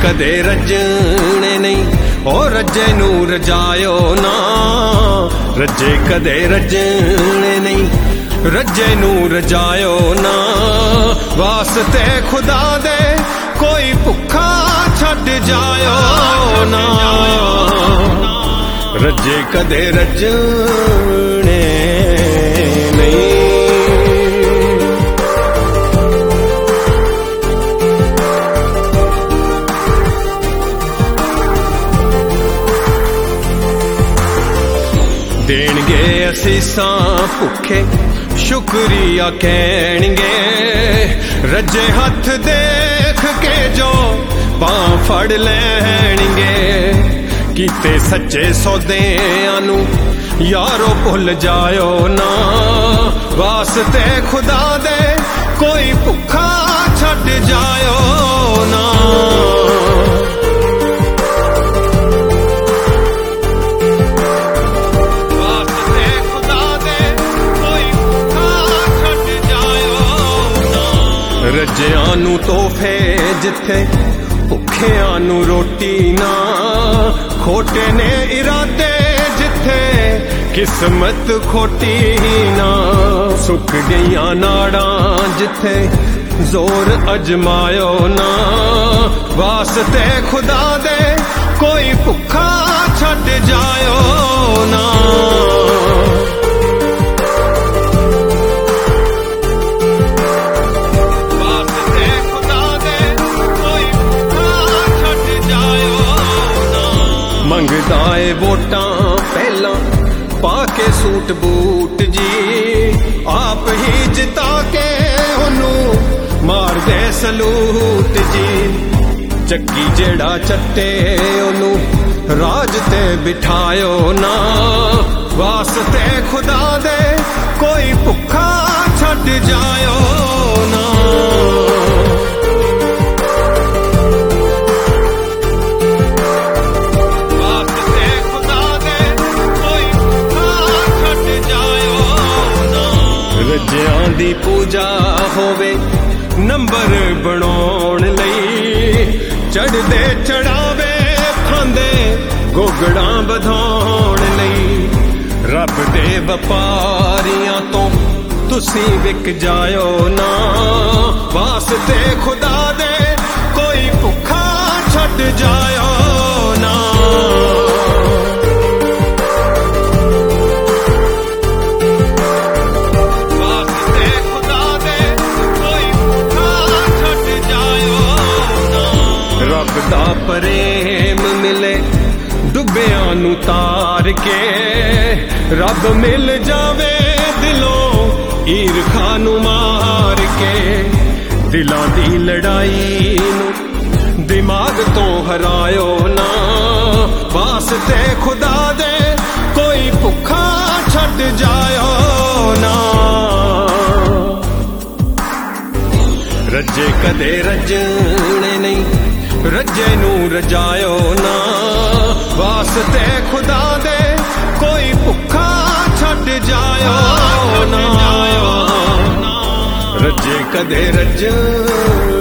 कदे रजने नहीं, ओ रजे नू रजायो ना। रजे कदे रजने नहीं, रजे नू रजायो ना। वास्ते खुदा दे कोई भुखा छड़ जायो ना। रजे कदे रजने नहीं। देणगे असीसां भुखे शुक्रिया कहणगे। रजे हथ देख के जो बां फड़ लैणगे। कीते सच्चे सौदियां नू यारो भुल जायो ना। वास्ते खुदा दे कोई भुखा छड़ जायो ना। रजियां नू तोहफे जिथे भुखियां नू रोटी ना। खोटे ने इरादे जिथे किस्मत खोटी ना। सुक गईयां नाड़ां जिथे जोर अजमायो ना। वास्ते खुदा दे कोई भुखा छड़ जायो ना। मंगदा ए वोटां पहला पाके सूट बूट जी। आप ही जिता के ओनू मार दे सलूट जी। चक्की जेड़ा चट्टे ओनू राज ते बिठायो ना। वास्ते खुदा दे कोई भुखा छड़ जायो ना। रजियां दी पूजा होवे नंबर बनाउण लई। चढ़दे चढ़ावे खांदे गोगड़ां बधाउण लई। रब दे वपारियां तो तुसी विक जायो ना। वास्ते खुदा दे कोई भुखा छड़ जायो ना। रब दा प्रेम मिले डुबियां नू तार के। रब मिल जावे दिलों ईरखा नू मार के। दिलां दी लड़ाई नू दिमाग तो हरायो ना। वास्ते खुदा दे कोई भुखा छड़ जायो ना। रजे कदे रजने नहीं, रजे नू रजायो ना। वास्ते खुदा दे कोई भुखा छड़ जायो ना। रजे कदे रज